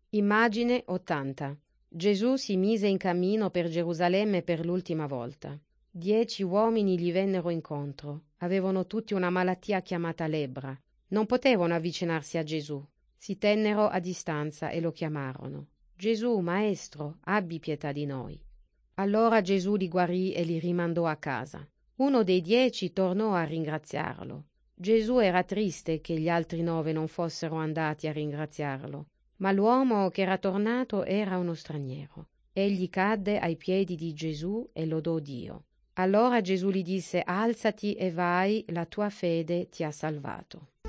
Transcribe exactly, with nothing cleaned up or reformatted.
Immagine ottanta. Gesù si mise in cammino per Gerusalemme per l'ultima volta. Dieci uomini gli vennero incontro. Avevano tutti una malattia chiamata lebbra. Non potevano avvicinarsi a Gesù. Si tennero a distanza e lo chiamarono. Gesù, Maestro, abbi pietà di noi. Allora Gesù li guarì e li rimandò a casa. Uno dei dieci tornò a ringraziarlo. Gesù era triste che gli altri nove non fossero andati a ringraziarlo, ma l'uomo che era tornato era uno straniero. Egli cadde ai piedi di Gesù e lodò Dio. Allora Gesù gli disse: alzati e vai, la tua fede ti ha salvato.